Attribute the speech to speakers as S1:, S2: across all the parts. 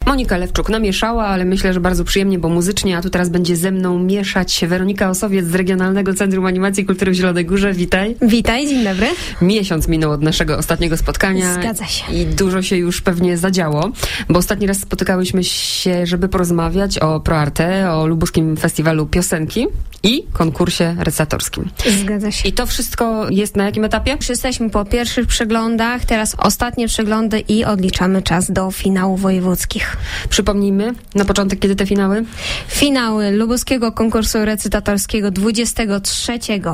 S1: Monika Lewczuk namieszała, ale myślę, że bardzo przyjemnie, bo muzycznie, a tu teraz będzie ze mną mieszać Weronika Osowiec z Regionalnego Centrum Animacji i Kultury w Zielonej Górze. Witaj.
S2: Witaj, dzień dobry.
S1: Miesiąc minął od naszego ostatniego spotkania.
S2: Zgadza się.
S1: I dużo się już pewnie zadziało, bo ostatni raz spotykałyśmy się, żeby porozmawiać o ProArte, o Lubuskim Festiwalu Piosenki i konkursie recytatorskim.
S2: Zgadza się.
S1: I to wszystko jest na jakim etapie?
S2: Już jesteśmy po pierwszych przeglądach, teraz ostatnie przeglądy i odliczamy czas do finałów wojewódzkich.
S1: Przypomnijmy na początek, kiedy te finały?
S2: Finały Lubuskiego Konkursu Recytatorskiego 23,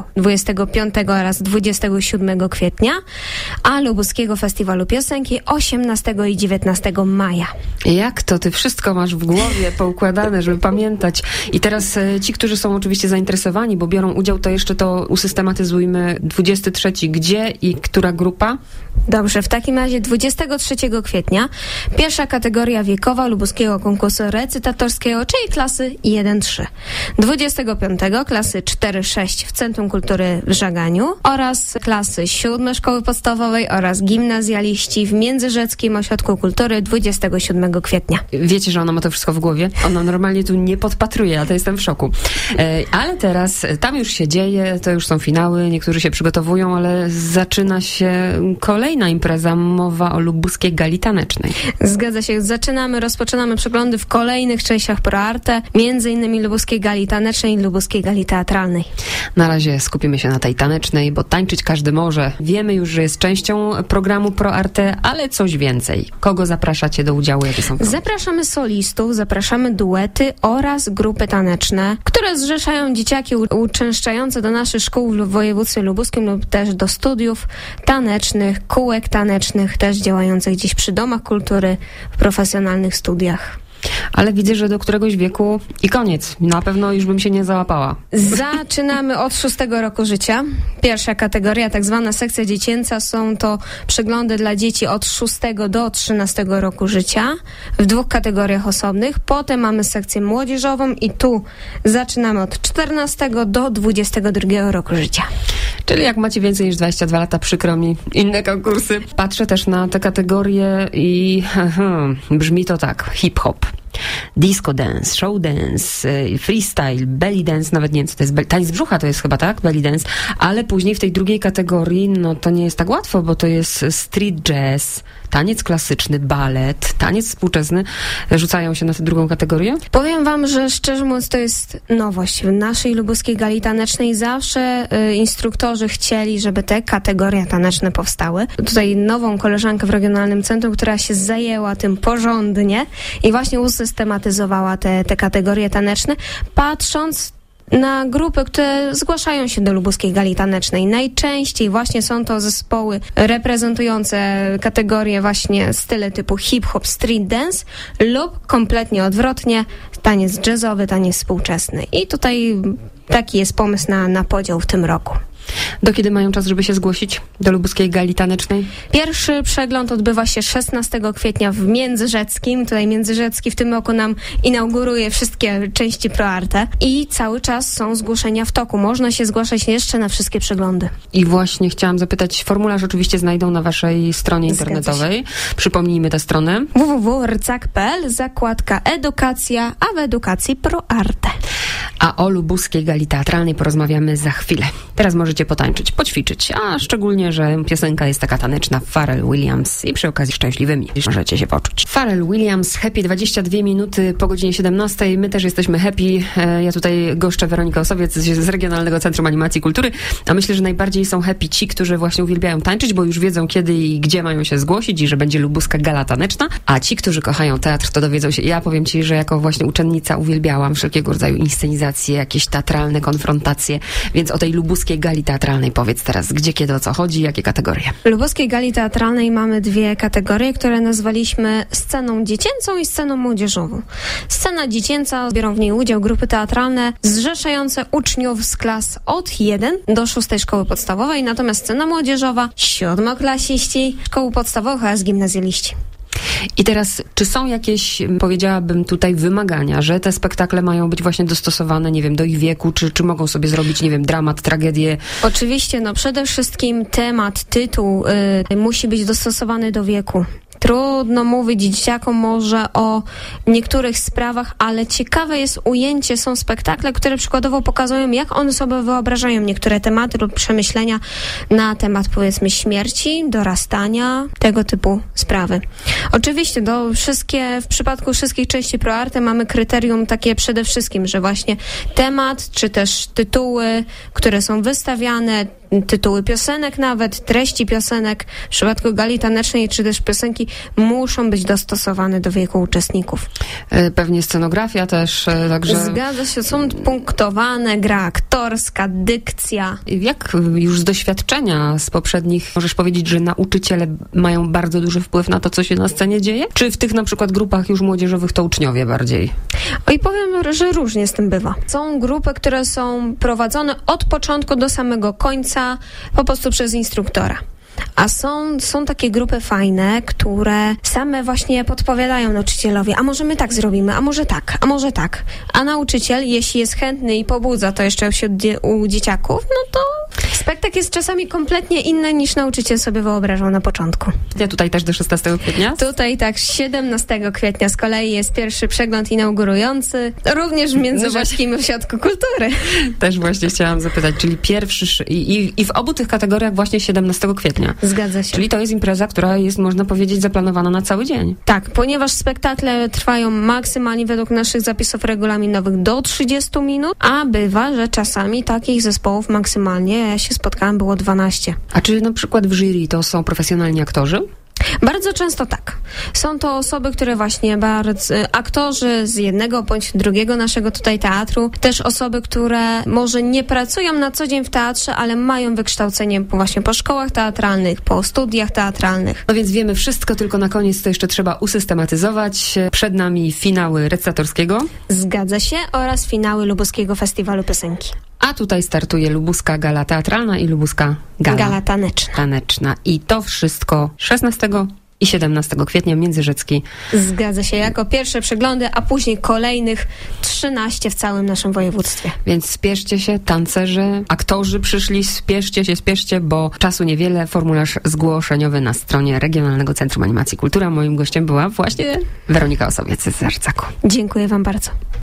S2: 25 oraz 27 kwietnia, a Lubuskiego Festiwalu Piosenki 18 i 19 maja.
S1: Jak to ty wszystko masz w głowie poukładane, żeby pamiętać? I teraz ci, którzy są oczywiście zainteresowani, bo biorą udział, to jeszcze to usystematyzujmy. 23 gdzie i która grupa?
S2: Dobrze, w takim razie 23 kwietnia pierwsza kategoria wiekowa Lubuskiego Konkursu Recytatorskiego, czyli klasy 1-3. 25 klasy 4-6 w Centrum Kultury w Żaganiu oraz klasy 7 Szkoły Podstawowej oraz gimnazjaliści w Międzyrzeckim Ośrodku Kultury 27 kwietnia.
S1: Wiecie, że ona ma to wszystko w głowie? Ona normalnie tu nie podpatruje, a to jestem w szoku. Ale teraz tam już się dzieje, to już są finały, niektórzy się przygotowują, ale zaczyna się kolejna impreza, mowa o Lubuskiej Gali Tanecznej.
S2: Zgadza się, rozpoczynamy przeglądy w kolejnych częściach ProArte, między innymi Lubuskiej Gali Tanecznej i Lubuskiej Gali Teatralnej.
S1: Na razie skupimy się na tej tanecznej, bo tańczyć każdy może. Wiemy już, że jest częścią programu ProArte, ale coś więcej. Kogo zapraszacie do udziału? Jakie są programy?
S2: Zapraszamy solistów, zapraszamy duety oraz grupy taneczne, które zrzeszają dzieciaki uczęszczające do naszych szkół w województwie lubuskim lub też do studiów tanecznych, kółek tanecznych, też działających gdzieś przy domach kultury, w profesjonalnych studiach.
S1: Ale widzę, że do któregoś wieku i koniec. Na pewno już bym się nie załapała.
S2: Zaczynamy od 6 roku życia. Pierwsza kategoria, tak zwana sekcja dziecięca, są to przeglądy dla dzieci od 6 do 13 roku życia w 2 kategoriach osobnych. Potem mamy sekcję młodzieżową i tu zaczynamy od 14 do 22 roku życia.
S1: Czyli jak macie więcej niż 22 lata, przykro mi, inne konkursy. Patrzę też na te kategorie i brzmi to tak, hip-hop, disco dance, show dance, freestyle, belly dance, nawet nie wiem, co to jest, tańc brzucha to jest chyba, tak? Belly dance, ale później w tej drugiej kategorii, no to nie jest tak łatwo, bo to jest street jazz, taniec klasyczny, balet, taniec współczesny. Rzucają się na tę drugą kategorię?
S2: Powiem wam, że szczerze mówiąc to jest nowość. W naszej Lubuskiej Gali Tanecznej zawsze instruktorzy chcieli, żeby te kategorie taneczne powstały. Tutaj nową koleżankę w Regionalnym Centrum, która się zajęła tym porządnie i właśnie usystematyzowała te kategorie taneczne, patrząc na grupy, które zgłaszają się do Lubuskiej Gali Tanecznej. Najczęściej właśnie są to zespoły reprezentujące kategorie właśnie style typu hip-hop, street dance lub kompletnie odwrotnie, taniec jazzowy, taniec współczesny. I tutaj taki jest pomysł na podział w tym roku.
S1: Do kiedy mają czas, żeby się zgłosić do Lubuskiej Gali Tanecznej?
S2: Pierwszy przegląd odbywa się 16 kwietnia w Międzyrzeckim. Tutaj Międzyrzecki w tym roku nam inauguruje wszystkie części ProArte i cały czas są zgłoszenia w toku. Można się zgłaszać jeszcze na wszystkie przeglądy.
S1: I właśnie chciałam zapytać, formularz oczywiście znajdą na waszej stronie internetowej. Przypomnijmy tę stronę.
S2: www.rcak.pl, zakładka edukacja, a w edukacji ProArte.
S1: A o Lubuskiej Gali Teatralnej porozmawiamy za chwilę. Teraz możecie potańczyć, poćwiczyć, a szczególnie, że piosenka jest taka taneczna, Pharrell Williams i przy okazji szczęśliwymi możecie się poczuć. Pharrell Williams, happy, 22 minuty po godzinie 17. My też jesteśmy happy. Ja tutaj goszczę Weronikę Osowiec z Regionalnego Centrum Animacji i Kultury, a myślę, że najbardziej są happy ci, którzy właśnie uwielbiają tańczyć, bo już wiedzą kiedy i gdzie mają się zgłosić i że będzie Lubuska Gala Taneczna, a ci, którzy kochają teatr, to dowiedzą się. Ja powiem ci, że jako właśnie uczennica uwielbiałam wszelkiego rodzaju inscenizacje, jakieś teatralne konfrontacje, więc o tej Lubuskiej Gali Teatralnej powiedz teraz, gdzie, kiedy, o co chodzi, jakie kategorie?
S2: W Lubuskiej Gali Teatralnej mamy 2 kategorie, które nazwaliśmy sceną dziecięcą i sceną młodzieżową. Scena dziecięca, biorą w niej udział grupy teatralne zrzeszające uczniów z klas od 1 do 6 szkoły podstawowej, natomiast scena młodzieżowa, 7-klasiści szkoły podstawowych oraz gimnazjaliści.
S1: I teraz, czy są jakieś, powiedziałabym tutaj, wymagania, że te spektakle mają być właśnie dostosowane, nie wiem, do ich wieku, czy mogą sobie zrobić, nie wiem, dramat, tragedię?
S2: Oczywiście, no przede wszystkim temat, tytuł musi być dostosowany do wieku. Trudno mówić dzieciakom może o niektórych sprawach, ale ciekawe jest ujęcie. Są spektakle, które przykładowo pokazują, jak one sobie wyobrażają niektóre tematy lub przemyślenia na temat, powiedzmy, śmierci, dorastania, tego typu sprawy. Oczywiście w przypadku wszystkich części ProArte mamy kryterium takie przede wszystkim, że właśnie temat, czy też tytuły, które są wystawiane, tytuły piosenek nawet, treści piosenek w przypadku gali tanecznej, czy też piosenki muszą być dostosowane do wieku uczestników.
S1: Pewnie scenografia też, także...
S2: Zgadza się, są punktowane, gra aktorska, dykcja.
S1: Jak już z doświadczenia z poprzednich możesz powiedzieć, że nauczyciele mają bardzo duży wpływ na to, co się na scenie dzieje? Czy w tych na przykład grupach już młodzieżowych to uczniowie bardziej?
S2: I powiem, że różnie z tym bywa. Są grupy, które są prowadzone od początku do samego końca, po prostu przez instruktora. A są takie grupy fajne, które same właśnie podpowiadają nauczycielowi, a może my tak zrobimy, a może tak, a może tak. A nauczyciel, jeśli jest chętny i pobudza to jeszcze u dzieciaków, no to spektakl jest czasami kompletnie inny niż nauczyciel sobie wyobrażał na początku.
S1: Ja tutaj też do 16 kwietnia?
S2: Tutaj tak, 17 kwietnia z kolei jest pierwszy przegląd inaugurujący, również w Międzyrzeckim Ośrodku Kultury.
S1: Też właśnie chciałam zapytać, czyli pierwszy i w obu tych kategoriach właśnie 17 kwietnia.
S2: Zgadza się.
S1: Czyli to jest impreza, która jest, można powiedzieć, zaplanowana na cały dzień.
S2: Tak, ponieważ spektakle trwają maksymalnie według naszych zapisów regulaminowych do 30 minut, a bywa, że czasami takich zespołów maksymalnie, ja się spotkałam, było 12.
S1: A czy na przykład w jury to są profesjonalni aktorzy?
S2: Bardzo często tak. Są to osoby, które właśnie aktorzy z jednego bądź drugiego naszego tutaj teatru, też osoby, które może nie pracują na co dzień w teatrze, ale mają wykształcenie właśnie po szkołach teatralnych, po studiach teatralnych.
S1: No więc wiemy wszystko, tylko na koniec to jeszcze trzeba usystematyzować. Przed nami finały recytatorskiego.
S2: Zgadza się, oraz finały Lubuskiego Festiwalu Piosenki.
S1: A tutaj startuje Lubuska Gala Teatralna i Lubuska Gala Taneczna. I to wszystko 16 i 17 kwietnia Międzyrzecki.
S2: Zgadza się, jako pierwsze przeglądy, a później kolejnych 13 w całym naszym województwie.
S1: Więc spieszcie się, tancerze, aktorzy przyszli, spieszcie, bo czasu niewiele. Formularz zgłoszeniowy na stronie Regionalnego Centrum Animacji Kultura. Moim gościem była właśnie Weronika Osowiec z Rydzaku.
S2: Dziękuję wam bardzo.